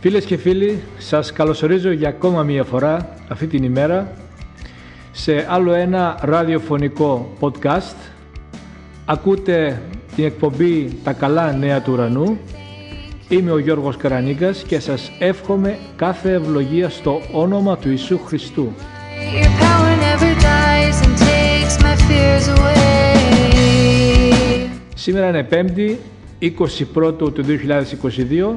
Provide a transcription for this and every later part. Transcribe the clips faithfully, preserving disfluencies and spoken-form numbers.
Φίλες και φίλοι, σας καλωσορίζω για ακόμα μία φορά αυτή την ημέρα σε άλλο ένα ραδιοφωνικό podcast. Ακούτε την εκπομπή «Τα καλά νέα του ουρανού». Είμαι ο Γιώργος Καρανίγκας και σας εύχομαι κάθε ευλογία στο όνομα του Ιησού Χριστού. Σήμερα είναι Πέμπτη, είκοσι πρώτο του δύο χιλιάδες είκοσι δύο.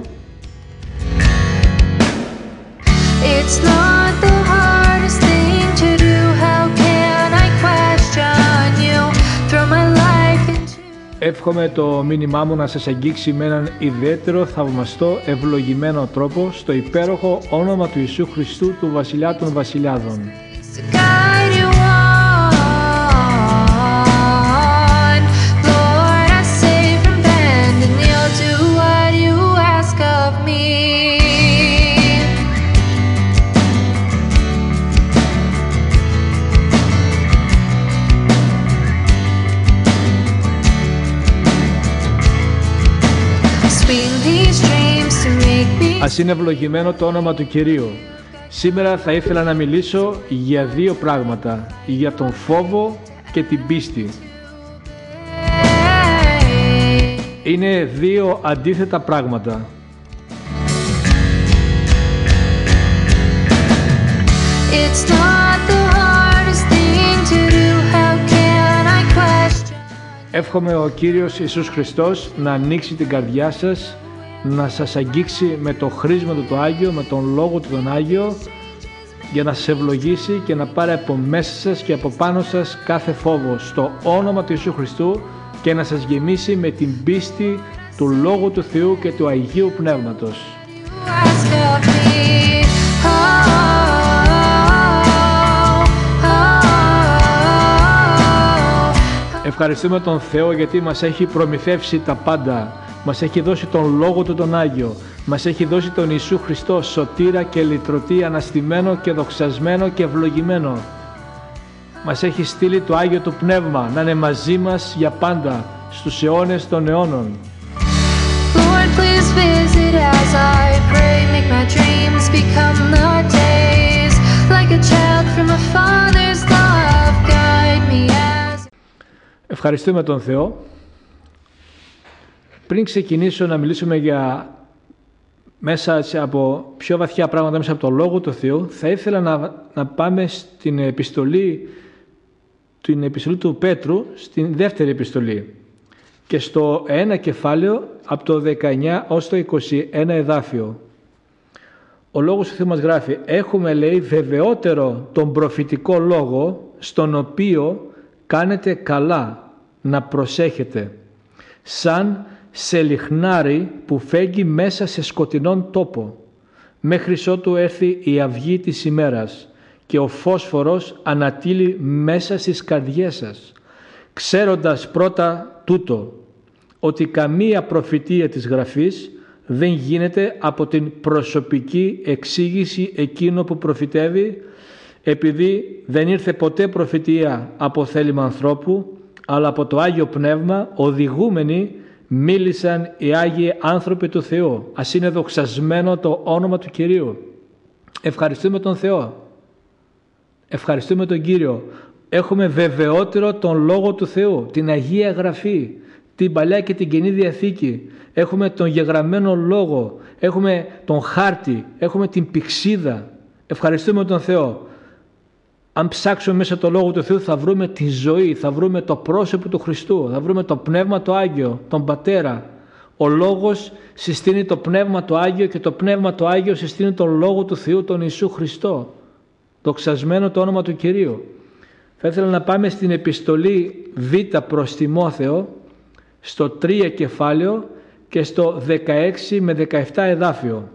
Εύχομαι το μήνυμά μου να σας αγγίξει με έναν ιδιαίτερο, θαυμαστό, ευλογημένο τρόπο στο υπέροχο όνομα του Ιησού Χριστού, του Βασιλιά των Βασιλιάδων. Ας είναι ευλογημένο το όνομα του Κυρίου. Σήμερα θα ήθελα να μιλήσω για δύο πράγματα, για τον φόβο και την πίστη. Είναι δύο αντίθετα πράγματα. Εύχομαι ο Κύριος Ιησούς Χριστός να ανοίξει την καρδιά σας, να σας αγγίξει με το χρήσμα του το Άγιο, με τον Λόγο του τον Άγιο, για να σας ευλογήσει και να πάρει από μέσα σας και από πάνω σας κάθε φόβο στο όνομα του Ιησού Χριστού και να σας γεμίσει με την πίστη του Λόγου του Θεού και του Αγίου Πνεύματος. Ευχαριστούμε τον Θεό γιατί μας έχει προμηθεύσει τα πάντα. Μας έχει δώσει τον Λόγο του τον Άγιο. Μας έχει δώσει τον Ιησού Χριστό σωτήρα και λυτρωτή, αναστημένο και δοξασμένο και ευλογημένο. Μας έχει στείλει το Άγιο του Πνεύμα να είναι μαζί μας για πάντα στους αιώνες των αιώνων. Lord, please visit as I pray, make my dreams become the days, like a child from a father's love, guide me as... Ευχαριστούμε τον Θεό. Πριν ξεκινήσω να μιλήσουμε για μέσα από πιο βαθιά πράγματα, μέσα από το Λόγο του Θεού, θα ήθελα να, να πάμε στην επιστολή, την επιστολή του Πέτρου, στην δεύτερη επιστολή και στο ένα κεφάλαιο από το δεκαεννιά ως το είκοσι ένα εδάφιο. Ο Λόγος του Θεού μας γράφει: «Έχουμε, λέει, βεβαιότερο τον προφητικό λόγο, στον οποίο κάνετε καλά να προσέχετε, σαν σε λιχνάρι που φέγγει μέσα σε σκοτεινόν τόπο, μέχρι ότου έρθει η αυγή της ημέρας και ο φόσφορος ανατείλει μέσα στις καρδιές σας, ξέροντας πρώτα τούτο, ότι καμία προφητεία της Γραφής δεν γίνεται από την προσωπική εξήγηση εκείνο που προφητεύει, επειδή δεν ήρθε ποτέ προφητεία από θέλημα ανθρώπου, αλλά από το Άγιο Πνεύμα οδηγούμενοι μίλησαν οι Άγιοι άνθρωποι του Θεού. Ας είναι δοξασμένο το όνομα του Κυρίου. Ευχαριστούμε τον Θεό. Ευχαριστούμε τον Κύριο. Έχουμε βεβαιότερο τον Λόγο του Θεού, την Αγία Γραφή, την Παλιά και την Καινή Διαθήκη. Έχουμε τον γεγραμμένο Λόγο, έχουμε τον χάρτη, έχουμε την πυξίδα. Ευχαριστούμε τον Θεό. Αν ψάξουμε μέσα το Λόγο του Θεού θα βρούμε τη ζωή, θα βρούμε το πρόσωπο του Χριστού, θα βρούμε το Πνεύμα το Άγιο, τον Πατέρα. Ο Λόγος συστήνει το Πνεύμα το Άγιο και το Πνεύμα το Άγιο συστήνει τον Λόγο του Θεού, τον Ιησού Χριστό. Δοξασμένο το όνομα του Κυρίου. Θα ήθελα να πάμε στην επιστολή Β προς Τιμόθεο, στο τρία κεφάλαιο και στο δεκαέξι με δεκαεπτά εδάφιο.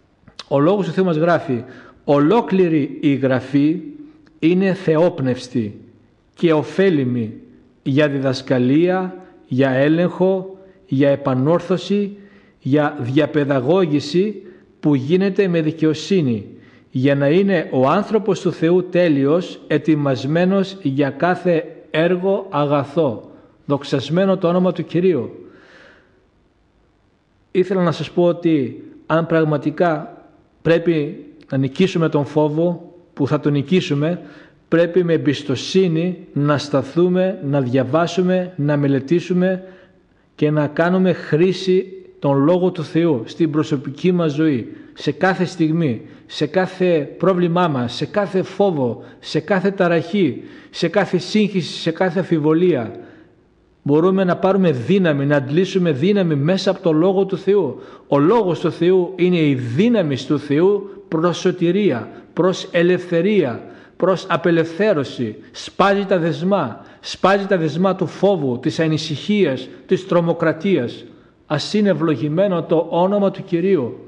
Ο Λόγος του Θεού μας γράφει: «Ολόκληρη η Γραφή είναι θεόπνευστη και ωφέλιμη για διδασκαλία, για έλεγχο, για επανόρθωση, για διαπαιδαγώγηση που γίνεται με δικαιοσύνη, για να είναι ο άνθρωπος του Θεού τέλειος, ετοιμασμένος για κάθε έργο αγαθό». Δοξασμένο το όνομα του Κυρίου. Ήθελα να σας πω ότι αν πραγματικά πρέπει να νικήσουμε τον φόβο, που θα τον νικήσουμε, πρέπει με εμπιστοσύνη να σταθούμε, να διαβάσουμε, να μελετήσουμε και να κάνουμε χρήση τον Λόγο του Θεού στην προσωπική μας ζωή, σε κάθε στιγμή, σε κάθε πρόβλημά μας, σε κάθε φόβο, σε κάθε ταραχή, σε κάθε σύγχυση, σε κάθε αμφιβολία. Μπορούμε να πάρουμε δύναμη, να αντλήσουμε δύναμη μέσα από το Λόγο του Θεού. Ο Λόγος του Θεού είναι η δύναμη του Θεού προς σωτηρία, προς ελευθερία, προς απελευθέρωση. Σπάζει τα δεσμά, σπάζει τα δεσμά του φόβου, της ανησυχίας, της τρομοκρατίας. Ας είναι ευλογημένο το όνομα του Κυρίου.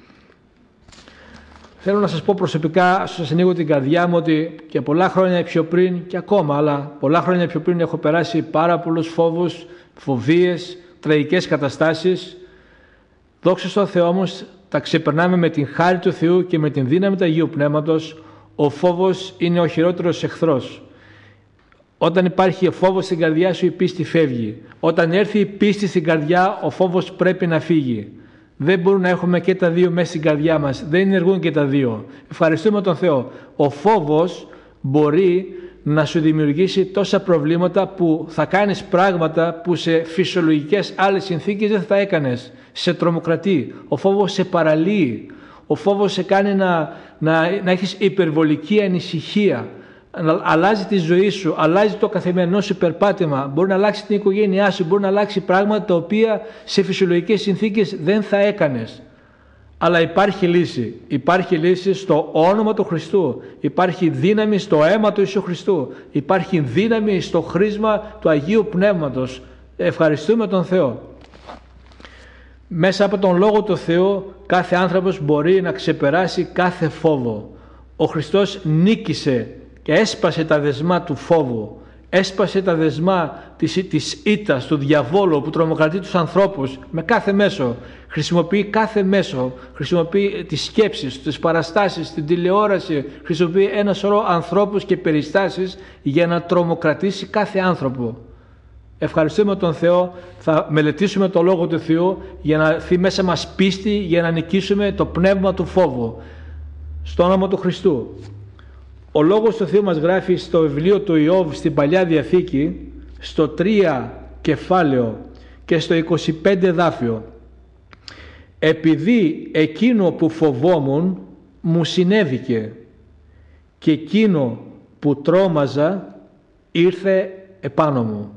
Θέλω να σας πω προσωπικά, σας ανοίγω την καρδιά μου, ότι και πολλά χρόνια πιο πριν και ακόμα, αλλά πολλά χρόνια πιο πριν έχω περάσει πάρα πολλούς φόβους, φοβίες, τραγικές καταστάσεις. Δόξα στον Θεό όμως, τα ξεπερνάμε με την χάρη του Θεού και με την δύναμη του Αγίου Πνεύματος. Ο φόβος είναι ο χειρότερος εχθρός. Όταν υπάρχει φόβος στην καρδιά σου, η πίστη φεύγει. Όταν έρθει η πίστη στην καρδιά, ο φόβος πρέπει να φύγει. Δεν μπορούμε να έχουμε και τα δύο μέσα στην καρδιά μας. Δεν ενεργούν και τα δύο. Ευχαριστούμε τον Θεό. Ο φόβος μπορεί να σου δημιουργήσει τόσα προβλήματα που θα κάνεις πράγματα που σε φυσιολογικές άλλες συνθήκες δεν θα έκανες. Σε τρομοκρατεί. Ο φόβος σε παραλύει. Ο φόβος σε κάνει να, να, να έχεις υπερβολική ανησυχία. Αλλάζει τη ζωή σου, αλλάζει το καθημερινό σου περπάτημα, μπορεί να αλλάξει την οικογένειά σου, μπορεί να αλλάξει πράγματα τα οποία σε φυσιολογικές συνθήκες δεν θα έκανες. Αλλά υπάρχει λύση, υπάρχει λύση στο όνομα του Χριστού, υπάρχει δύναμη στο αίμα του Ιησού Χριστού, υπάρχει δύναμη στο χρήσμα του Αγίου Πνεύματος. Ευχαριστούμε τον Θεό. Μέσα από τον Λόγο του Θεού κάθε άνθρωπος μπορεί να ξεπεράσει κάθε φόβο. Ο Χριστός νίκησε και έσπασε τα δεσμά του φόβου, έσπασε τα δεσμά της, της ήττας, του διαβόλου που τρομοκρατεί τους ανθρώπους με κάθε μέσο. Χρησιμοποιεί κάθε μέσο, χρησιμοποιεί τις σκέψεις, τις παραστάσεις, την τηλεόραση, χρησιμοποιεί ένα σωρό ανθρώπους και περιστάσεις για να τρομοκρατήσει κάθε άνθρωπο. Ευχαριστούμε τον Θεό, θα μελετήσουμε το Λόγο του Θεού για να έρθει μέσα μας πίστη, για να νικήσουμε το πνεύμα του φόβου. Στο όνομα του Χριστού. Ο Λόγος του Θεού μας γράφει στο βιβλίο του Ιώβ στην Παλιά Διαθήκη, στο τρία κεφάλαιο και στο είκοσι πέντε δάφιο. Επειδή εκείνο που φοβόμουν μου συνέβηκε και εκείνο που τρόμαζα ήρθε επάνω μου.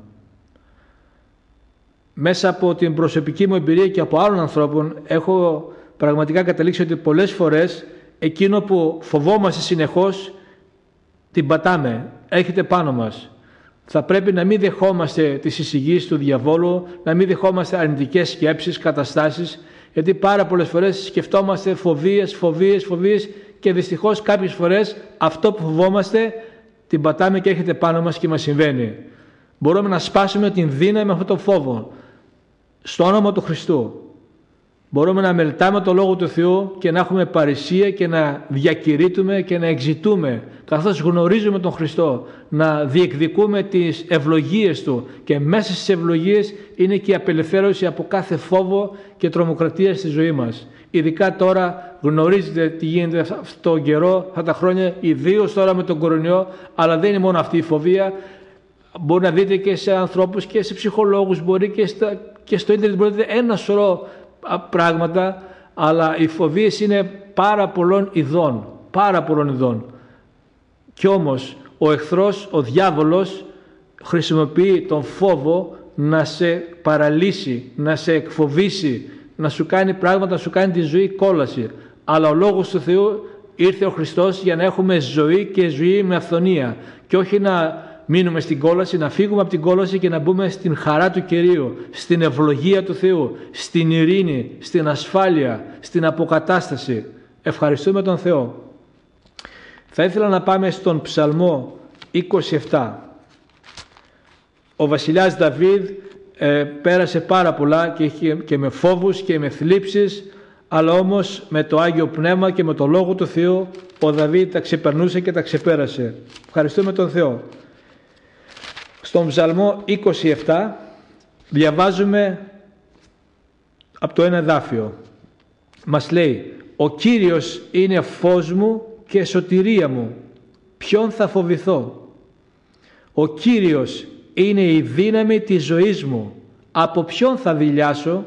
Μέσα από την προσωπική μου εμπειρία και από άλλων ανθρώπων έχω πραγματικά καταλήξει ότι πολλές φορές εκείνο που φοβόμαστε συνεχώς την πατάμε, έρχεται πάνω μας. Θα πρέπει να μην δεχόμαστε τις εισηγήσεις του διαβόλου, να μην δεχόμαστε αρνητικές σκέψεις, καταστάσεις, γιατί πάρα πολλές φορές σκεφτόμαστε φοβίες, φοβίες, φοβίες και δυστυχώς κάποιες φορές αυτό που φοβόμαστε την πατάμε και έρχεται πάνω μας και μας συμβαίνει. Μπορούμε να σπάσουμε την δύναμη με αυτό το φόβο στο όνομα του Χριστού. Μπορούμε να μελετάμε το Λόγο του Θεού και να έχουμε παρησία και να διακηρύττουμε και να εξητούμε καθώς γνωρίζουμε τον Χριστό, να διεκδικούμε τις ευλογίες Του και μέσα στις ευλογίες είναι και η απελευθέρωση από κάθε φόβο και τρομοκρατία στη ζωή μας. Ειδικά τώρα γνωρίζετε τι γίνεται αυτόν τον καιρό, αυτά τα χρόνια, ιδίως τώρα με τον κορονοϊό, αλλά δεν είναι μόνο αυτή η φοβία. Μπορεί να δείτε και σε ανθρώπους και σε ψυχολόγους, μπορεί και, στα, και στο ίντερνετ μπορείτε ένα σωρό πράγματα, αλλά οι φοβίες είναι πάρα πολλών ειδών, πάρα πολλών ειδών. Κι όμως ο εχθρός, ο διάβολος χρησιμοποιεί τον φόβο να σε παραλύσει, να σε εκφοβήσει, να σου κάνει πράγματα, να σου κάνει τη ζωή κόλαση. Αλλά ο Λόγος του Θεού ήρθε ο Χριστός για να έχουμε ζωή και ζωή με αυθονία και όχι να μείνουμε στην κόλαση, να φύγουμε από την κόλαση και να μπούμε στην χαρά του Κυρίου, στην ευλογία του Θεού, στην ειρήνη, στην ασφάλεια, στην αποκατάσταση. Ευχαριστούμε τον Θεό. Θα ήθελα να πάμε στον Ψαλμό είκοσι επτά. Ο βασιλιάς Δαβίδ ε, πέρασε πάρα πολλά και, και με φόβους και με θλίψεις, αλλά όμως με το Άγιο Πνεύμα και με το Λόγο του Θεού ο Δαβίδ τα ξεπερνούσε και τα ξεπέρασε. Ευχαριστούμε τον Θεό. Στον Ψαλμό είκοσι επτά διαβάζουμε από το ένα εδάφιο. Μας λέει: Ο Κύριος είναι φως μου και σωτηρία μου. Ποιον θα φοβηθώ? Ο Κύριος είναι η δύναμη της ζωής μου. Από ποιον θα δειλιάσω?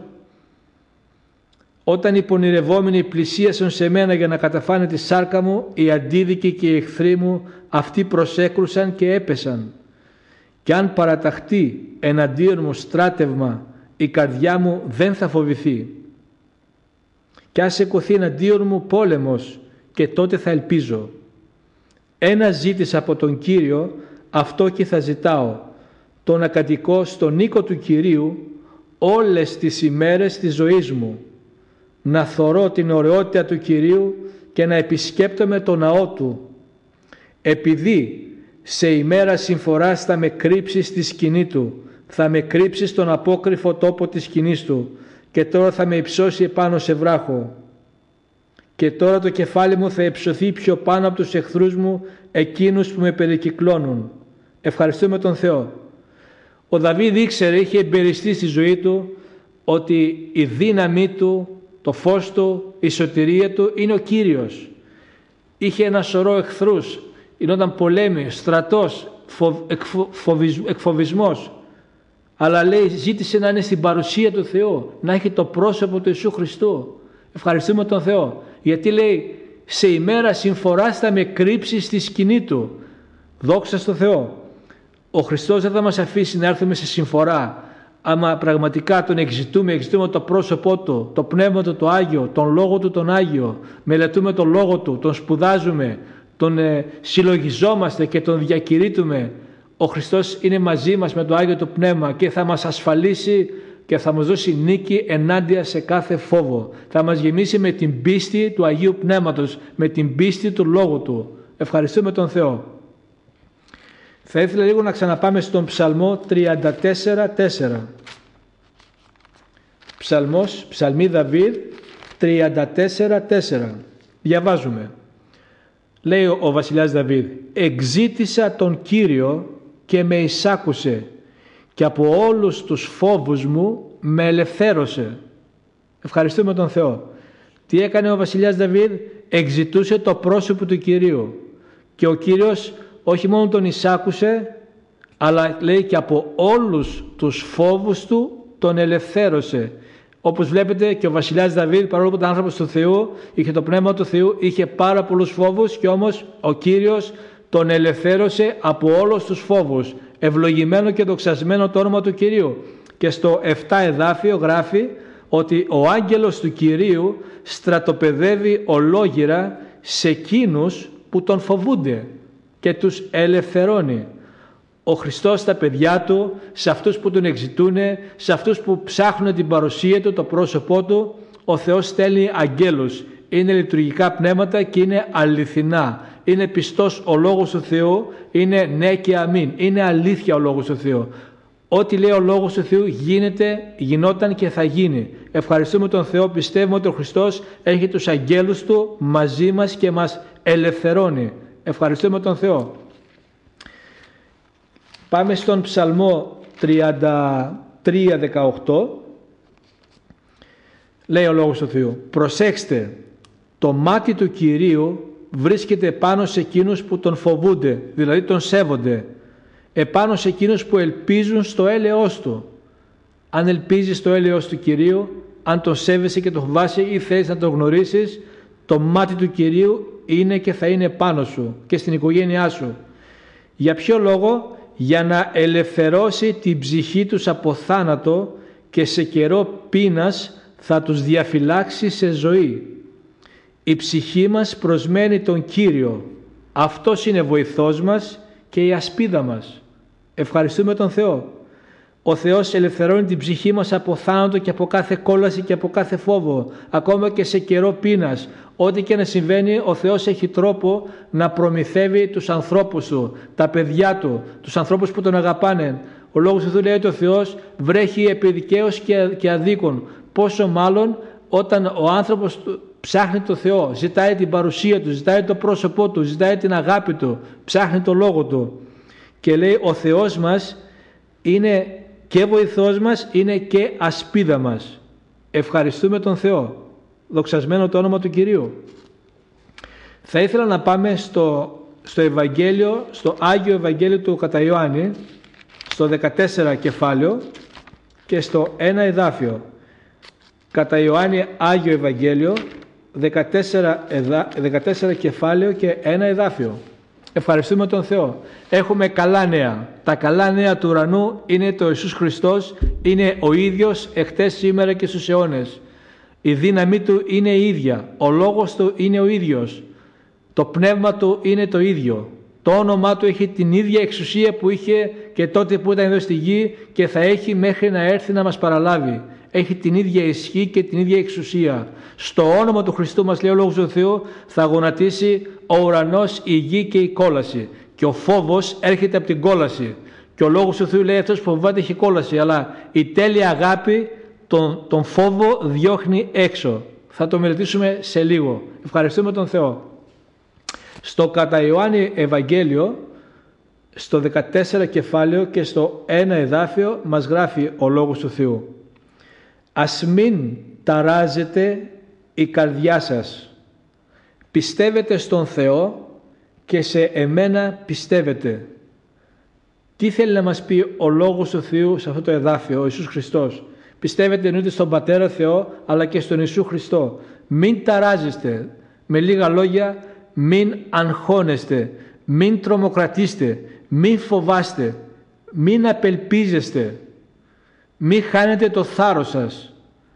Όταν οι πονηρευόμενοι πλησίασαν σε μένα για να καταφάνε τη σάρκα μου, οι αντίδικοι και οι εχθροί μου, αυτοί προσέκρουσαν και έπεσαν. Κι αν παραταχτεί εναντίον μου στράτευμα, η καρδιά μου δεν θα φοβηθεί. Κι αν σηκωθεί εναντίον μου πόλεμος, και τότε θα ελπίζω. Ένα ζήτησα από τον Κύριο, αυτό και θα ζητάω, το να κατοικώ στον οίκο του Κυρίου όλες τις ημέρες της ζωής μου, να θωρώ την ωραιότητα του Κυρίου και να επισκέπτομαι το ναό Του. Επειδή σε ημέρα συμφοράς θα με κρύψεις στη σκηνή Του, θα με κρύψεις στον απόκρυφο τόπο της σκηνής Του, και τώρα θα με υψώσει επάνω σε βράχο. Και τώρα το κεφάλι μου θα υψωθεί πιο πάνω από τους εχθρούς μου, εκείνους που με περικυκλώνουν. Ευχαριστούμε τον Θεό. Ο Δαβίδ ήξερε, είχε εμπεριστεί στη ζωή του, ότι η δύναμή του, το φως του, η σωτηρία του είναι ο Κύριος. Είχε ένα σωρό εχθρούς, γινόταν πολέμοι, στρατός, φο, εκφο, φοβισ, εκφοβισμός. Αλλά λέει, ζήτησε να είναι στην παρουσία του Θεού, να έχει το πρόσωπο του Ιησού Χριστού. Ευχαριστούμε τον Θεό. Γιατί λέει, σε ημέρα συμφοράς θα με κρύψει στη σκηνή Του. Δόξα στο Θεό. Ο Χριστός δεν θα μας αφήσει να έρθουμε σε συμφορά. Άμα πραγματικά Τον εξητούμε, εξητούμε το πρόσωπό Του, το Πνεύμα Του το Άγιο, τον Λόγο Του τον Άγιο, μελετούμε τον Λόγο Του, τον σπουδάζουμε, τον ε, συλλογιζόμαστε και τον διακηρύττουμε. Ο Χριστός είναι μαζί μας με το Άγιο Του Πνεύμα και θα μας ασφαλίσει και θα μας δώσει νίκη ενάντια σε κάθε φόβο. Θα μας γεμίσει με την πίστη του Αγίου Πνεύματος, με την πίστη του Λόγου Του. Ευχαριστούμε τον Θεό. Θα ήθελα λίγο να ξαναπάμε στον Ψαλμό τριάντα τέσσερα τέσσερα. Ψαλμός, Ψαλμή Δαβίδ τριάντα τέσσερα τέσσερα. Διαβάζουμε. Λέει ο, ο βασιλιάς Δαβίδ, «Εξήτησα τον Κύριο και με εισάκουσε και από όλους τους φόβους μου με ελευθέρωσε». Ευχαριστούμε τον Θεό. Τι έκανε ο βασιλιάς Δαβίδ? Εξητούσε το πρόσωπο του Κυρίου. Και ο Κύριος όχι μόνο τον εισάκουσε, αλλά λέει και από όλους τους φόβους του τον ελευθέρωσε. Όπως βλέπετε και ο βασιλιάς Δαβίδ, παρόλο που ήταν άνθρωπος του Θεού, είχε το πνεύμα του Θεού, είχε πάρα πολλούς φόβους και όμως ο Κύριος τον ελευθέρωσε από όλους τους φόβους. Ευλογημένο και δοξασμένο το όνομα του Κυρίου. Και στο επτά εδάφιο γράφει ότι ο άγγελος του Κυρίου στρατοπεδεύει ολόγυρα σε εκείνους που τον φοβούνται και τους ελευθερώνει. Ο Χριστός στα παιδιά Του, σε αυτούς που Τον εξητούν, σε αυτούς που ψάχνουν την παρουσία Του, το πρόσωπό Του, ο Θεός στέλνει αγγέλους. Είναι λειτουργικά πνεύματα και είναι αληθινά. Είναι πιστός ο Λόγος του Θεού, είναι ναι και αμήν. Είναι αλήθεια ο Λόγος του Θεού. Ό,τι λέει ο Λόγος του Θεού γίνεται, γινόταν και θα γίνει. Ευχαριστούμε τον Θεό, πιστεύουμε ότι ο Χριστός έχει τους αγγέλους Του μαζί μας και μας ελευθερώνει. Ευχαριστούμε τον Θεό. Πάμε στον Ψαλμό τριάντα τρία δεκαοκτώ. Λέει ο Λόγος του Θεού, «Προσέξτε, το μάτι του Κυρίου βρίσκεται πάνω σε εκείνους που Τον φοβούνται», δηλαδή Τον σέβονται, επάνω σε εκείνους που ελπίζουν στο έλεος Του. Αν ελπίζεις στο έλεος του Κυρίου, αν Τον σέβεσαι και Τον φοβάσαι ή θέλεις να Τον γνωρίσεις, το μάτι του Κυρίου είναι και θα είναι πάνω σου και στην οικογένειά σου. Για ποιο λόγο? Για να ελευθερώσει την ψυχή τους από θάνατο και σε καιρό πείνας θα τους διαφυλάξει σε ζωή. Η ψυχή μας προσμένει τον Κύριο. Αυτός είναι βοηθός μας και η ασπίδα μας. Ευχαριστούμε τον Θεό. Ο Θεός ελευθερώνει την ψυχή μας από θάνατο και από κάθε κόλαση και από κάθε φόβο, ακόμα και σε καιρό πείνας. Ό,τι και να συμβαίνει, ο Θεός έχει τρόπο να προμηθεύει τους ανθρώπους Του, τα παιδιά Του, τους ανθρώπους που Τον αγαπάνε. Ο Λόγος του Θεού λέει ότι ο Θεός βρέχει επί δικαίως και αδίκων. Πόσο μάλλον όταν ο άνθρωπος ψάχνει το Θεό, ζητάει την παρουσία Του, ζητάει το πρόσωπό Του, ζητάει την αγάπη Του, ψάχνει το Λόγο Του. Και λέει ο Θεός μας είναι και βοηθός μας, είναι και ασπίδα μας. Ευχαριστούμε τον Θεό. Δοξασμένο το όνομα του Κυρίου. Θα ήθελα να πάμε στο, στο Ευαγγέλιο, στο Άγιο Ευαγγέλιο του κατά Ιωάννη, στο δεκατέσσερα κεφάλαιο και στο ένα εδάφιο. Κατά Ιωάννη Άγιο Ευαγγέλιο, δεκατέσσερα, εδα, δεκατέσσερα κεφάλαιο και ένα εδάφιο. Ευχαριστούμε τον Θεό. Έχουμε καλά νέα. Τα καλά νέα του ουρανού είναι το Ιησούς Χριστός, είναι ο ίδιος εχθές, σήμερα και στους αιώνες. Η δύναμή του είναι η ίδια, ο λόγος του είναι ο ίδιος, το πνεύμα του είναι το ίδιο. Το όνομά του έχει την ίδια εξουσία που είχε και τότε που ήταν εδώ στη γη και θα έχει μέχρι να έρθει να μας παραλάβει. Έχει την ίδια ισχύ και την ίδια εξουσία. Στο όνομα του Χριστού, μας λέει ο Λόγος του Θεού, θα γονατίσει ο ουρανός, η γη και η κόλαση. Και ο φόβος έρχεται από την κόλαση. Και ο Λόγος του Θεού λέει αυτός που φοβάται έχει κόλαση, αλλά η τέλεια αγάπη τον, τον φόβο διώχνει έξω. Θα το μελετήσουμε σε λίγο. Ευχαριστούμε τον Θεό. Στο κατά Ιωάννη Ευαγγέλιο, στο δεκατέσσερα κεφάλαιο και στο ένα εδάφιο μας γράφει ο Λόγος του Θεού. Ας μην ταράζετε η καρδιά σας. Πιστεύετε στον Θεό και σε εμένα πιστεύετε. Τι θέλει να μας πει ο Λόγος του Θεού σε αυτό το εδάφιο, ο Ιησούς Χριστός? Πιστεύετε εννοείται στον Πατέρα Θεό αλλά και στον Ιησού Χριστό. Μην ταράζεστε. Με λίγα λόγια, μην αγχώνεστε, μην τρομοκρατήστε, μην φοβάστε, μην απελπίζεστε, μην χάνετε το θάρρος σας.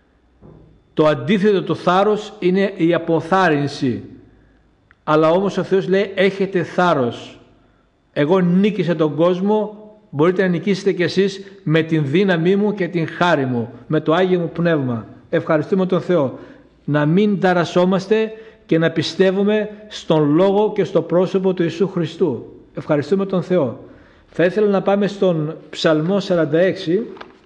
Το αντίθετο του θάρρος είναι η αποθάρρυνση. Αλλά όμως ο Θεός λέει έχετε θάρρος. Εγώ νίκησα τον κόσμο, μπορείτε να νικήσετε κι εσείς με την δύναμή μου και την χάρη μου, με το Άγιο μου Πνεύμα. Ευχαριστούμε τον Θεό. Να μην ταρασσόμαστε και να πιστεύουμε στον Λόγο και στο πρόσωπο του Ιησού Χριστού. Ευχαριστούμε τον Θεό. Θα ήθελα να πάμε στον Ψαλμό σαράντα έξι.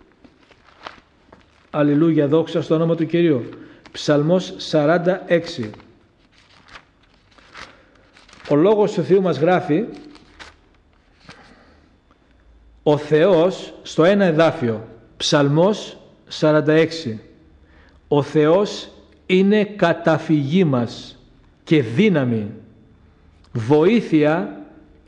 Αλληλούια, δόξα στο όνομα του Κυρίου. Ψαλμός σαράντα έξι. Ο Λόγος του Θεού μας γράφει ο Θεός στο ένα εδάφιο. Ψαλμός σαράντα έξι. Ο Θεός είναι καταφυγή μας και δύναμη, βοήθεια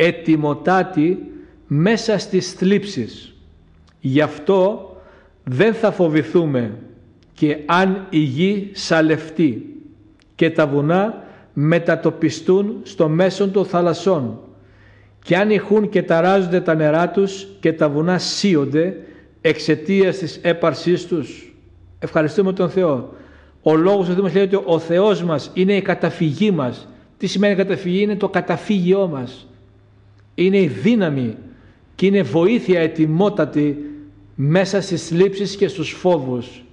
ετοιμοτάτη μέσα στις θλίψεις. Γι' αυτό δεν θα φοβηθούμε και αν η γη σαλευτεί και τα βουνά μετατοπιστούν στο μέσον των θαλασσών και αν ηχούν και ταράζονται τα νερά τους και τα βουνά σύονται εξαιτίας της έπαρσής τους. Ευχαριστούμε τον Θεό. Ο Λόγος του Θεού μας λέει ότι ο Θεός μας είναι η καταφυγή μας. Τι σημαίνει καταφυγή? Είναι το καταφύγιό μας. Είναι η δύναμη και είναι βοήθεια ετοιμότατη μέσα στις θλίψεις και στους φόβους.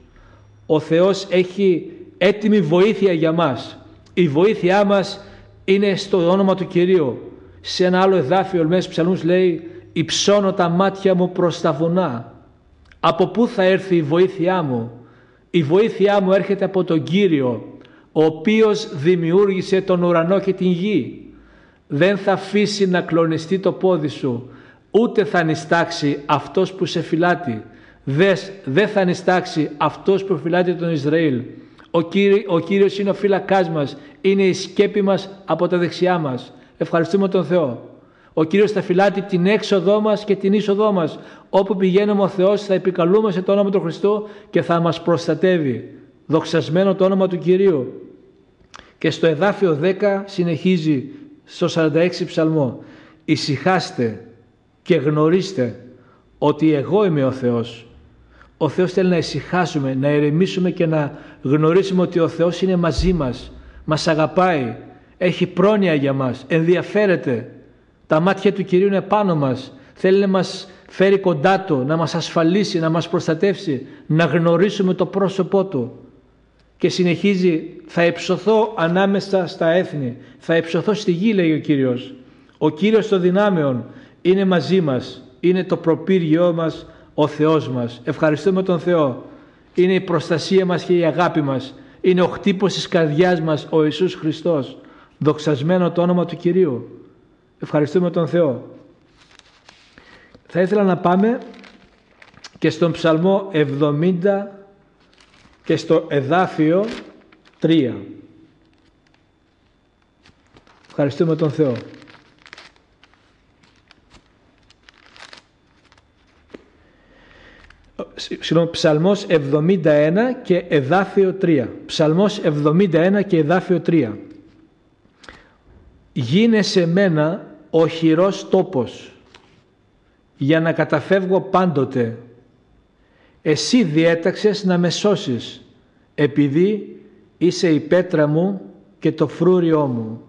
Ο Θεός έχει έτοιμη βοήθεια για μας. Η βοήθειά μας είναι στο όνομα του Κυρίου. Σε ένα άλλο εδάφιο μέσα στους ψαλμούς λέει «Υψώνω τα μάτια μου προς τα βουνά». Από πού θα έρθει η βοήθειά μου? Η βοήθειά μου έρχεται από τον Κύριο, ο οποίος δημιούργησε τον ουρανό και την γη. Δεν θα αφήσει να κλονιστεί το πόδι σου, ούτε θα νηστάξει αυτός που σε φυλάτει. Δες, δεν θα νηστάξει αυτός που φυλάτει τον Ισραήλ. Ο, Κύρι, ο Κύριος είναι ο φύλακάς μας, είναι η σκέπη μας από τα δεξιά μας. Ευχαριστούμε τον Θεό. Ο Κύριος θα φυλάτει την έξοδό μας και την είσοδό μας. Όπου πηγαίνουμε ο Θεός θα επικαλούμαστε το όνομα του Χριστού και θα μας προστατεύει. Δοξασμένο το όνομα του Κυρίου. Και στο εδάφιο δέκα συνεχίζει στο σαράντα έξι ψαλμό. Ησυχάστε και γνωρίστε ότι εγώ είμαι ο Θεός. Ο Θεός θέλει να ησυχάσουμε, να ηρεμήσουμε και να γνωρίσουμε ότι ο Θεός είναι μαζί μας. Μας αγαπάει, έχει πρόνοια για μας, ενδιαφέρεται. Τα μάτια του Κυρίου είναι πάνω μας. Θέλει να μας φέρει κοντά Του, να μας ασφαλίσει, να μας προστατεύσει, να γνωρίσουμε το πρόσωπό Του. Και συνεχίζει, θα υψωθώ ανάμεσα στα έθνη, θα υψωθώ στη γη, λέει ο Κύριος. Ο Κύριος των δυνάμεων είναι μαζί μας, είναι το προπύργιό μας, ο Θεός μας. Ευχαριστούμε τον Θεό. Είναι η προστασία μας και η αγάπη μας. Είναι ο χτύπος της καρδιάς μας, ο Ιησούς Χριστός. Δοξασμένο το όνομα του Κυρίου. Ευχαριστούμε τον Θεό. Θα ήθελα να πάμε και στον Ψαλμό εβδομήντα και στο εδάφιο τρία. Ευχαριστούμε τον Θεό. Συγγνώμη, Ψαλμός εβδομήντα ένα και εδάφιο τρία. Ψαλμός εβδομήντα ένα και εδάφιο τρία. Γίνε σε μένα ο χειρός τόπος, για να καταφεύγω πάντοτε. Εσύ διέταξες να με σώσεις, επειδή είσαι η πέτρα μου και το φρούριό μου.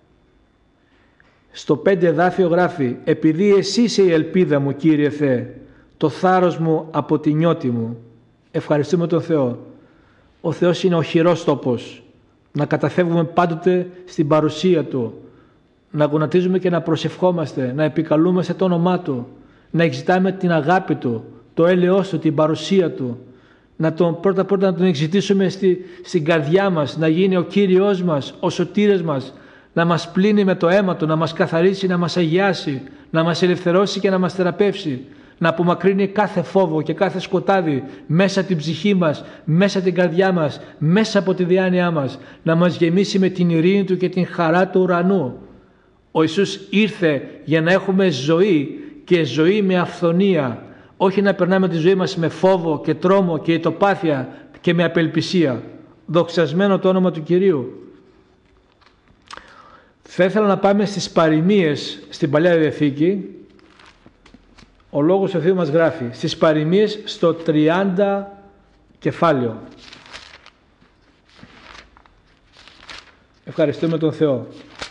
Στο πέντε εδάφιο γράφει, επειδή εσύ είσαι η ελπίδα μου, Κύριε Θεέ, το θάρρος μου από τη νιώτη μου. Ευχαριστούμε τον Θεό. Ο Θεός είναι ο χειρός τόπος, να καταφεύγουμε πάντοτε στην παρουσία Του, να γονατίζουμε και να προσευχόμαστε, να επικαλούμαστε το όνομά Του, να εξητάμε την αγάπη Του, το έλεος Του, την παρουσία Του, να τον, πρώτα πρώτα να Τον εξητήσουμε στη, στην καρδιά μας, να γίνει ο Κύριος μας, ο σωτήρας μας, να μας πλύνει με το αίμα Του, να μας καθαρίσει, να μας αγιάσει, να μας ελευθερώσει και να μας θεραπεύσει, να απομακρύνει κάθε φόβο και κάθε σκοτάδι μέσα την ψυχή μας, μέσα την καρδιά μας, μέσα από τη διάνοιά μας, να μας γεμίσει με την ειρήνη Του και την χαρά του ουρανού. Ο Ιησούς ήρθε για να έχουμε ζωή και ζωή με αυθονία, όχι να περνάμε τη ζωή μας με φόβο και τρόμο και ητοπάθεια και με απελπισία. Δοξασμένο το όνομα του Κυρίου. Θα ήθελα να πάμε στις παροιμίες στην Παλιά Διαθήκη. Ο Λόγος του Θεού μας γράφει στις παροιμίες στο τριάντα κεφάλαιο. Ευχαριστούμε τον Θεό.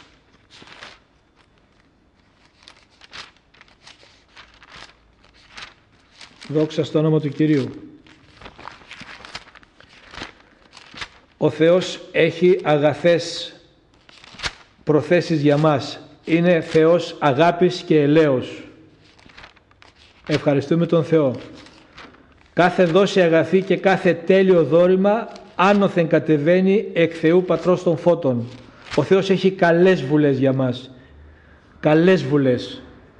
Δόξα στο όνομα του Κυρίου. Ο Θεός έχει αγαθές προθέσεις για μας. Είναι Θεός αγάπης και ελέος. Ευχαριστούμε τον Θεό. Κάθε δόση αγαθή και κάθε τέλειο δώρημα άνωθεν κατεβαίνει εκ Θεού Πατρός των Φώτων. Ο Θεός έχει καλές βουλές για μας. Καλές βουλές.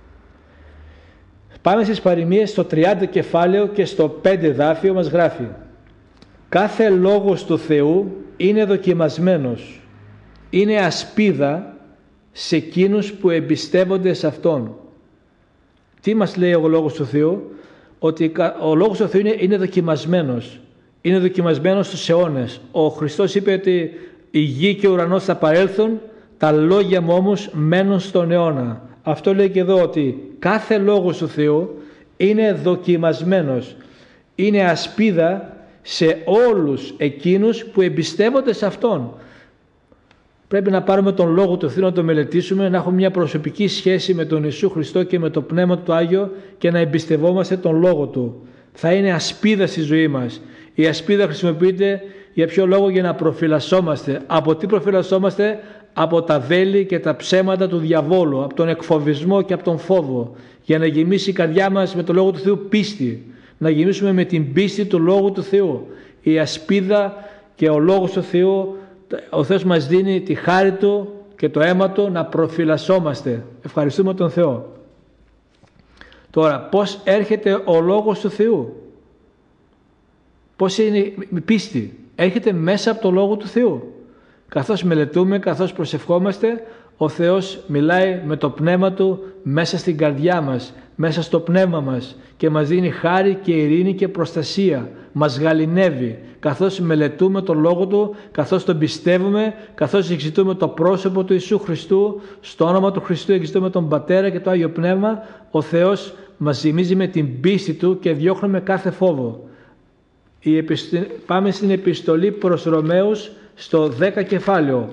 Πάμε στις παροιμίες στο τριάντα κεφάλαιο και στο πέντε εδάφιο μας γράφει: κάθε λόγος του Θεού είναι δοκιμασμένος. Είναι ασπίδα σε εκείνους που εμπιστεύονται σε Αυτόν. Τι μας λέει ο Λόγος του Θεού? Ότι ο Λόγος του Θεού είναι, είναι δοκιμασμένος. Είναι δοκιμασμένος στους αιώνες. Ο Χριστός είπε ότι η γη και ο ουρανός θα παρέλθουν, τα λόγια μου όμως μένουν στον αιώνα. Αυτό λέει και εδώ, ότι κάθε Λόγος του Θεού είναι δοκιμασμένος. Είναι ασπίδα σε όλους εκείνους που εμπιστεύονται σε Αυτόν. Πρέπει να πάρουμε τον Λόγο του Θεού, να το μελετήσουμε, να έχουμε μια προσωπική σχέση με τον Ιησού Χριστό και με το Πνεύμα του Άγιο και να εμπιστευόμαστε τον Λόγο Του. Θα είναι ασπίδα στη ζωή μας. Η ασπίδα χρησιμοποιείται για ποιο λόγο? Για να προφυλασσόμαστε. Από τι προφυλασσόμαστε? Από τα βέλη και τα ψέματα του διαβόλου, από τον εκφοβισμό και από τον φόβο. Για να γεμίσει η καρδιά μας με τον Λόγο του Θεού πίστη. Να γεμίσουμε με την πίστη του Λόγου του Θεού. Η ασπίδα και ο Λόγος του Θεού, ο Θεός μας δίνει τη χάρη Του και το αίμα Του να προφυλασσόμαστε. Ευχαριστούμε τον Θεό. Τώρα, πώς έρχεται ο Λόγος του Θεού? Πώς είναι η πίστη? Έρχεται μέσα από το Λόγο του Θεού. Καθώς μελετούμε, καθώς προσευχόμαστε, ο Θεός μιλάει με το Πνεύμα Του μέσα στην καρδιά μας, μέσα στο πνεύμα μας και μας δίνει χάρη και ειρήνη και προστασία. Μας γαληνεύει καθώς μελετούμε τον Λόγο Του, καθώς τον πιστεύουμε, καθώς εξητούμε το πρόσωπο του Ιησού Χριστού. Στο όνομα του Χριστού εξητούμε τον Πατέρα και το Άγιο Πνεύμα. Ο Θεός μας ζυμίζει με την πίστη Του και διώχνουμε κάθε φόβο. Η επιστολή, πάμε στην επιστολή προς Ρωμαίους στο δέκα κεφάλαιο.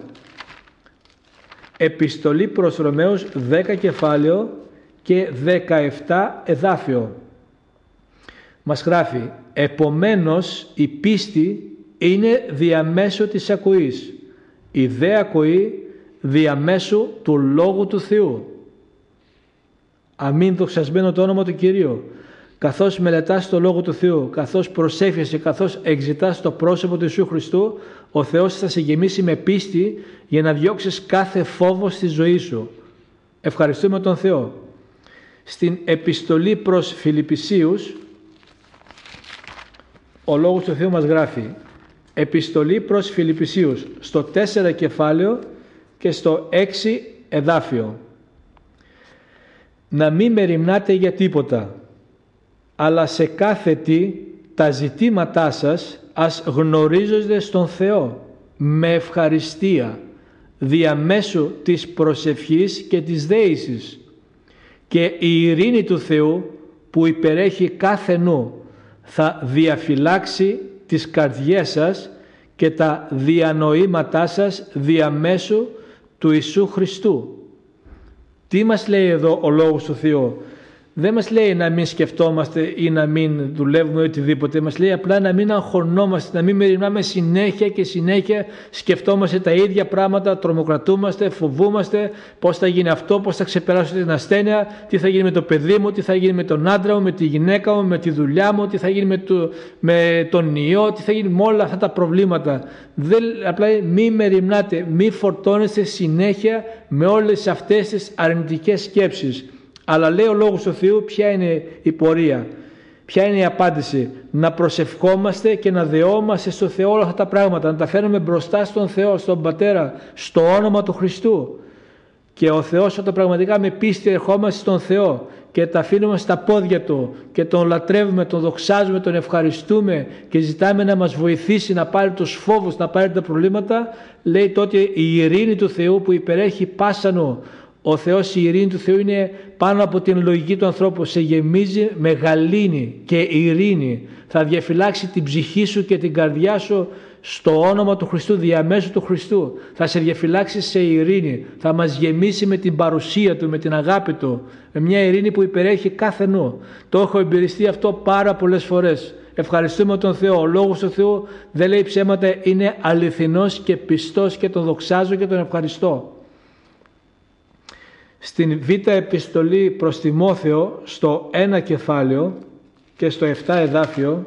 Επιστολή προς Ρωμαίους δέκα κεφάλαιο και δεκαεπτά εδάφιο. Μας γράφει: επομένως η πίστη είναι διαμέσου της ακοής, η δε ακοή διαμέσου του Λόγου του Θεού. Αμήν, δοξασμένο το όνομα του Κυρίου. Καθώς μελετάς το Λόγο του Θεού, καθώς προσεύχεσαι, καθώς εξητάς το πρόσωπο του Ιησού Χριστού, ο Θεός θα σε γεμίσει με πίστη για να διώξεις κάθε φόβο στη ζωή σου. Ευχαριστούμε τον Θεό. Στην επιστολή προς Φιλιππισίους, ο Λόγος του Θεού μας γράφει: επιστολή προς Φιλιππισίους, στο τέσσερα κεφάλαιο και στο έξι εδάφιο. Να μην μεριμνάτε για τίποτα, αλλά σε κάθε τι τα ζητήματά σας ας γνωρίζονται στον Θεό με ευχαριστία διαμέσου της προσευχής και της δέησης, και η ειρήνη του Θεού που υπερέχει κάθε νου θα διαφυλάξει τις καρδιές σας και τα διανοήματά σας διαμέσου του Ιησού Χριστού. Τι μας λέει εδώ ο Λόγος του Θεού? Δεν μας λέει να μην σκεφτόμαστε ή να μην δουλεύουμε οτιδήποτε. Μας λέει απλά να μην αγχωνόμαστε, να μην μεριμνάμε συνέχεια και συνέχεια σκεφτόμαστε τα ίδια πράγματα, τρομοκρατούμαστε, φοβούμαστε πώς θα γίνει αυτό, πώς θα ξεπεράσω την ασθένεια, τι θα γίνει με το παιδί μου, τι θα γίνει με τον άντρα μου, με τη γυναίκα μου, με τη δουλειά μου, τι θα γίνει με, το, με τον ιό, τι θα γίνει με όλα αυτά τα προβλήματα. Δεν, απλά μην μεριμνάτε, μην φορτώνεστε συνέχεια με όλες αυτές τις αρνητικές σκέψεις. Αλλά λέει ο Λόγος του Θεού ποια είναι η πορεία, ποια είναι η απάντηση. Να προσευχόμαστε και να δεόμαστε στο Θεό όλα αυτά τα πράγματα, να τα φέρνουμε μπροστά στον Θεό, στον Πατέρα, στο όνομα του Χριστού. Και ο Θεός, όταν πραγματικά με πίστη ερχόμαστε στον Θεό και τα αφήνουμε στα πόδια Του και Τον λατρεύουμε, Τον δοξάζουμε, Τον ευχαριστούμε και ζητάμε να μας βοηθήσει να πάρει τους φόβους, να πάρει τα προβλήματα, λέει τότε η ειρήνη του Θεού που υπερέχει πάσα νου. Ο Θεός, η ειρήνη του Θεού είναι πάνω από την λογική του ανθρώπου. Σε γεμίζει με γαλήνη και ειρήνη. Θα διαφυλάξει την ψυχή σου και την καρδιά σου στο όνομα του Χριστού, διαμέσου του Χριστού. Θα σε διαφυλάξει σε ειρήνη. Θα μας γεμίσει με την παρουσία Του, με την αγάπη Του. Με μια ειρήνη που υπερέχει κάθε νου. Το έχω εμπειριστεί αυτό πάρα πολλές φορές. Ευχαριστούμε τον Θεό. Ο Λόγος του Θεού δεν λέει ψέματα. Είναι αληθινός και πιστός και Τον δοξάζω και Τον ευχαριστώ. Στην Β' επιστολή προς Τιμόθεο, στο ένα κεφάλαιο και στο επτά εδάφιο,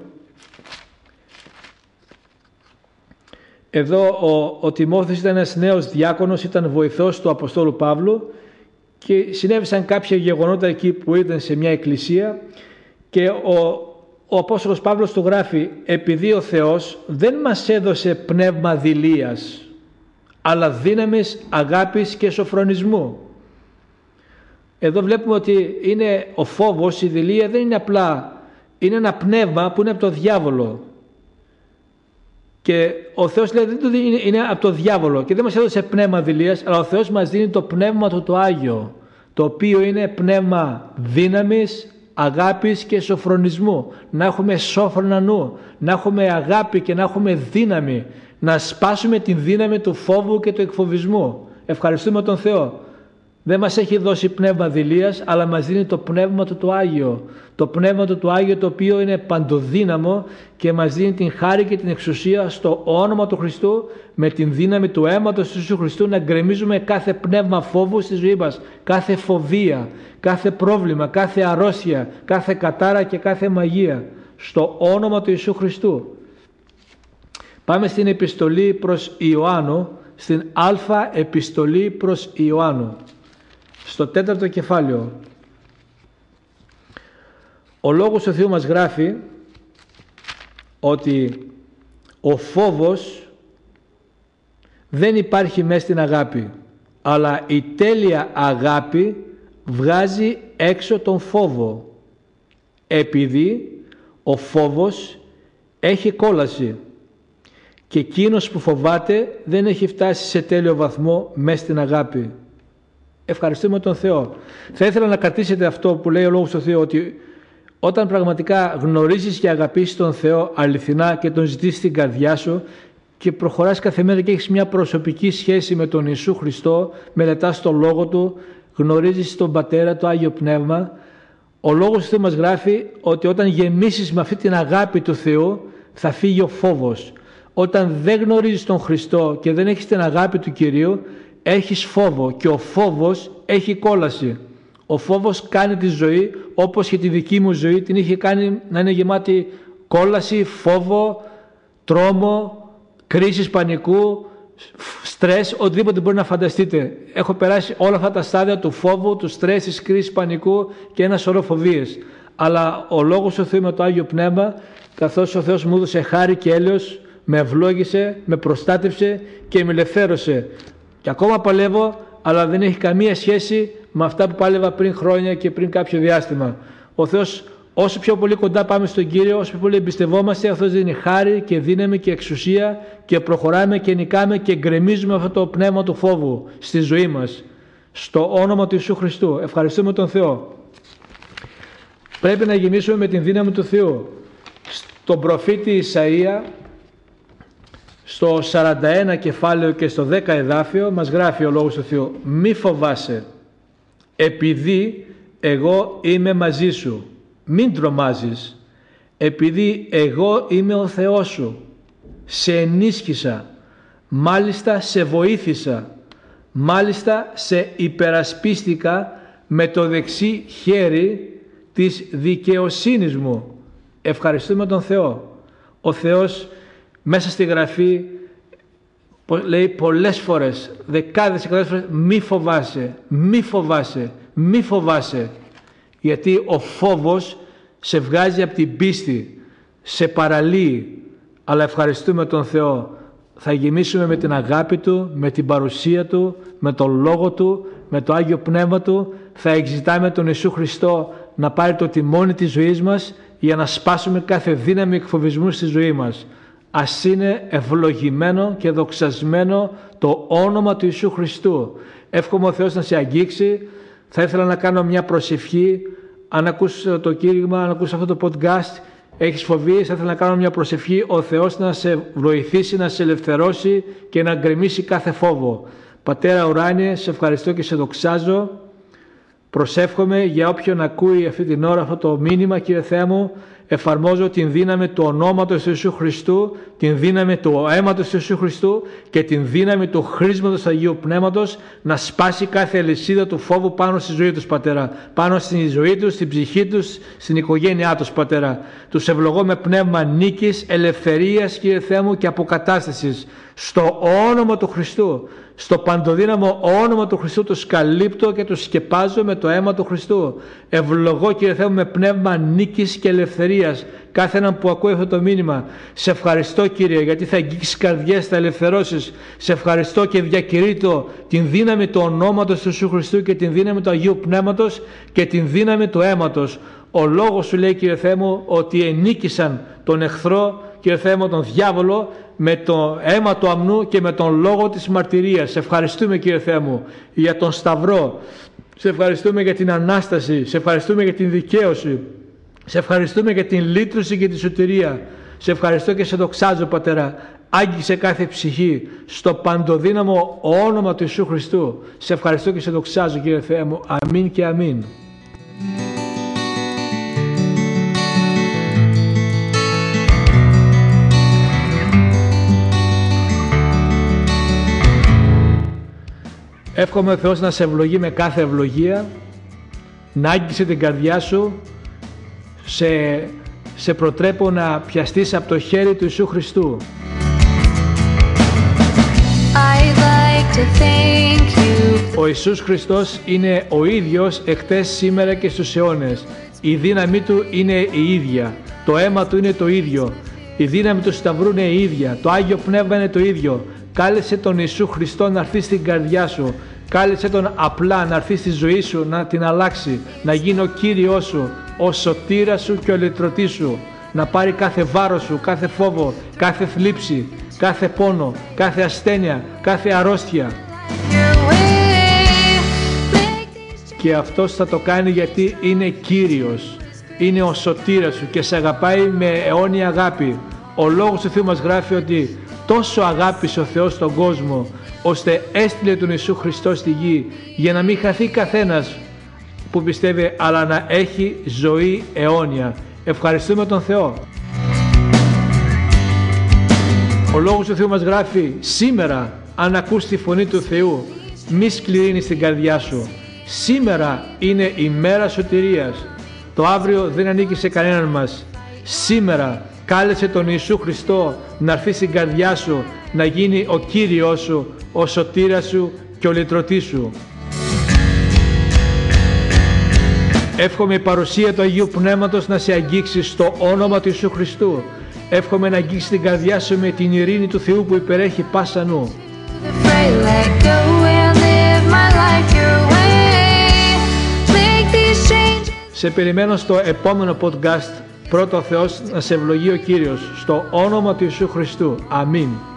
εδώ ο, ο Τιμόθεος ήταν ένας νέος διάκονος, ήταν βοηθός του Αποστόλου Παύλου και συνέβησαν κάποια γεγονότα εκεί που ήταν σε μια εκκλησία και ο, ο Απόστολος Παύλος του γράφει: επειδή ο Θεός δεν μας έδωσε πνεύμα δειλίας, αλλά δύναμης, αγάπης και σοφρονισμού. Εδώ βλέπουμε ότι είναι ο φόβος, η δειλία δεν είναι απλά, είναι ένα πνεύμα που είναι από το διάβολο. Και ο Θεός λέει δεν είναι, είναι από το διάβολο και δεν μας έδωσε πνεύμα δειλίας, αλλά ο Θεός μας δίνει το πνεύμα Του το Άγιο, το οποίο είναι πνεύμα δύναμης, αγάπης και σοφρονισμού. Να έχουμε σόφρονα νου, να έχουμε αγάπη και να έχουμε δύναμη, να σπάσουμε την δύναμη του φόβου και του εκφοβισμού. Ευχαριστούμε τον Θεό. Δεν μας έχει δώσει πνεύμα δειλίας, αλλά μας δίνει το πνεύμα Του το Άγιο. Το πνεύμα Του το Άγιο, το οποίο είναι παντοδύναμο και μας δίνει την χάρη και την εξουσία στο όνομα του Χριστού, με την δύναμη του αίματος του Ιησού Χριστού, να γκρεμίζουμε κάθε πνεύμα φόβου στη ζωή μας, κάθε φοβία, κάθε πρόβλημα, κάθε αρρώστια, κάθε κατάρα και κάθε μαγεία, στο όνομα του Ιησού Χριστού. Πάμε στην επιστολή προς Ιωάννου, στην Α επιστολή προς Ιωάννου, στο τέταρτο κεφάλαιο. Ο Λόγος του Θεού μας γράφει ότι ο φόβος δεν υπάρχει μέσα στην αγάπη, αλλά η τέλεια αγάπη βγάζει έξω τον φόβο, επειδή ο φόβος έχει κόλαση και εκείνος που φοβάται δεν έχει φτάσει σε τέλειο βαθμό μέσα στην αγάπη. Ευχαριστούμε τον Θεό. Θα ήθελα να κρατήσετε αυτό που λέει ο Λόγος του Θεού, ότι όταν πραγματικά γνωρίζεις και αγαπήσεις τον Θεό αληθινά και τον ζητήσεις στην καρδιά σου και προχωράς κάθε μέρα και έχεις μια προσωπική σχέση με τον Ιησού Χριστό, μελετάς τον Λόγο Του, γνωρίζεις τον Πατέρα, το Άγιο Πνεύμα, ο Λόγος του Θεού μας γράφει ότι όταν γεμίσεις με αυτή την αγάπη του Θεού θα φύγει ο φόβος. Όταν δεν γνωρίζεις τον Χριστό και δεν έχεις την αγάπη του Κυρίου, έχεις φόβο και ο φόβος έχει κόλαση. Ο φόβος κάνει τη ζωή, όπως και τη δική μου ζωή την είχε κάνει να είναι γεμάτη κόλαση, φόβο, τρόμο, κρίσεις πανικού, στρες, οτιδήποτε μπορεί να φανταστείτε. Έχω περάσει όλα αυτά τα στάδια του φόβου, του στρες, της κρίσης πανικού και ένα σωρό φοβίες. Αλλά ο Λόγος του Θεού με το Άγιο Πνεύμα, καθώς ο Θεός μου έδωσε χάρη και έλεος, με ευλόγησε, με προστάτευσε και με ελευθέρωσε. Και ακόμα παλεύω, αλλά δεν έχει καμία σχέση με αυτά που πάλευα πριν χρόνια και πριν κάποιο διάστημα. Ο Θεός, όσο πιο πολύ κοντά πάμε στον Κύριο, όσο πιο πολύ εμπιστευόμαστε, ο Θεός δίνει χάρη και δύναμη και εξουσία και προχωράμε και νικάμε και γκρεμίζουμε αυτό το πνεύμα του φόβου στη ζωή μας. Στο όνομα του Ιησού Χριστού. Ευχαριστούμε τον Θεό. Πρέπει να γεμίσουμε με την δύναμη του Θεού. Στον προφήτη Ισαΐα, στο σαράντα ένα κεφάλαιο και στο δέκα εδάφιο, μας γράφει ο Λόγος του Θεού: «Μη φοβάσαι, επειδή εγώ είμαι μαζί σου. Μην τρομάζεις, επειδή εγώ είμαι ο Θεός σου. Σε ενίσχυσα, μάλιστα σε βοήθησα, μάλιστα σε υπερασπίστηκα με το δεξί χέρι της δικαιοσύνης μου». Ευχαριστούμε τον Θεό. Ο Θεός μέσα στη Γραφή λέει πολλές φορές, δεκάδες εκατοντάδες φορές, μη φοβάσαι, μη φοβάσαι, μη φοβάσαι. Γιατί ο φόβος σε βγάζει από την πίστη, σε παραλύει. Αλλά ευχαριστούμε τον Θεό. Θα γεμίσουμε με την αγάπη Του, με την παρουσία Του, με τον Λόγο Του, με το Άγιο Πνεύμα Του. Θα εξητάμε τον Ιησού Χριστό να πάρει το τιμόνι της ζωής μας για να σπάσουμε κάθε δύναμη εκφοβισμού στη ζωή μας. Ας είναι ευλογημένο και δοξασμένο το όνομα του Ιησού Χριστού. Εύχομαι ο Θεός να σε αγγίξει. Θα ήθελα να κάνω μια προσευχή. Αν ακούς το κήρυγμα, αν ακούς αυτό το podcast, έχεις φοβίες, θα ήθελα να κάνω μια προσευχή. Ο Θεός να σε βοηθήσει, να σε ελευθερώσει και να γκρεμίσει κάθε φόβο. Πατέρα ουράνιε, σε ευχαριστώ και σε δοξάζω. Προσεύχομαι για όποιον ακούει αυτή την ώρα αυτό το μήνυμα, Κύριε Θεέ μου. Εφαρμόζω την δύναμη του ονόματος του Ιησού Χριστού, την δύναμη του αίματος του Ιησού Χριστού και την δύναμη του χρήσματος του Αγίου Πνεύματος να σπάσει κάθε αλυσίδα του φόβου πάνω στη ζωή τους, Πατέρα. Πάνω στη ζωή τους, στην ψυχή τους, στην οικογένειά τους, Πατέρα. Τους ευλογώ με πνεύμα νίκης, ελευθερίας, Κύριε Θεέ μου, και αποκατάστασης. Στο όνομα του Χριστού, στο παντοδύναμο όνομα του Χριστού, τους καλύπτω και τους σκεπάζω με το αίμα του Χριστού. Ευλογώ, Κύριε Θεέ μου, με πνεύμα νίκης και ελευθερίας κάθε έναν που ακούει αυτό το μήνυμα. Σε ευχαριστώ, Κύριε, γιατί θα αγγίξεις καρδιές, θα ελευθερώσεις. Σε ευχαριστώ και διακηρύττω την δύναμη του ονόματος του Ιησού Χριστού και την δύναμη του Αγίου Πνεύματος και την δύναμη του αίματος. Ο λόγος σου λέει, Κύριε Θεέ μου, ότι ενίκησαν τον εχθρό, Κύριε Θεέ μου, τον διάβολο, με το αίμα του αμνού και με τον λόγο της μαρτυρίας. Σε ευχαριστούμε, Κύριε Θεέ μου, για τον Σταυρό. Σε ευχαριστούμε για την Ανάσταση. Σε ευχαριστούμε για την δικαίωση. Σε ευχαριστούμε για την λύτρωση και τη σωτηρία. Σε ευχαριστώ και σε δοξάζω, Πατέρα. Άγγιξε κάθε ψυχή στο παντοδύναμο όνομα του Ιησού Χριστού. Σε ευχαριστώ και σε δοξάζω, Κύριε Θεέ μου. Αμήν και αμήν. Εύχομαι ο Θεός να σε ευλογεί με κάθε ευλογία, να άγγιξε την καρδιά σου, σε, σε προτρέπω να πιαστείς από το χέρι του Ιησού Χριστού. Like to thank you. Ο Ιησούς Χριστός είναι ο ίδιος εχθές, σήμερα και στους αιώνες. Η δύναμή Του είναι η ίδια, το αίμα Του είναι το ίδιο, η δύναμη του Σταυρού είναι η ίδια, το Άγιο Πνεύμα είναι το ίδιο. Κάλεσε τον Ιησού Χριστό να έρθει στην καρδιά σου. Κάλεσε τον απλά να έρθει στη ζωή σου, να την αλλάξει, να γίνει ο Κύριος σου, ο σωτήρας σου και ο λυτρωτής σου. Να πάρει κάθε βάρος σου, κάθε φόβο, κάθε θλίψη, κάθε πόνο, κάθε ασθένεια, κάθε αρρώστια. Και αυτός θα το κάνει γιατί είναι Κύριος. Είναι ο σωτήρας σου και σε αγαπάει με αιώνια αγάπη. Ο λόγος του Θεού μας γράφει ότι τόσο αγάπησε ο Θεός τον κόσμο, ώστε έστειλε τον Ιησού Χριστό στη γη, για να μην χαθεί καθένας που πιστεύει, αλλά να έχει ζωή αιώνια. Ευχαριστούμε τον Θεό. Ο λόγος του Θεού μας γράφει: σήμερα, αν ακούς τη φωνή του Θεού, μη σκληρύνεις την καρδιά σου. Σήμερα είναι η μέρα σωτηρίας. Το αύριο δεν ανήκει σε κανέναν μας. Σήμερα κάλεσε τον Ιησού Χριστό να έρθει στην καρδιά σου, να γίνει ο Κύριος σου, ο σωτήρας σου και ο λυτρωτής σου. Εύχομαι η παρουσία του Αγίου Πνεύματος να σε αγγίξει στο όνομα του Ιησού Χριστού. Εύχομαι να αγγίξεις την καρδιά σου με την ειρήνη του Θεού που υπερέχει πάσα νου. Σε περιμένω στο επόμενο podcast. Πρώτο ο Θεός να σε ευλογεί ο Κύριος. Στο όνομα του Ιησού Χριστού. Αμήν.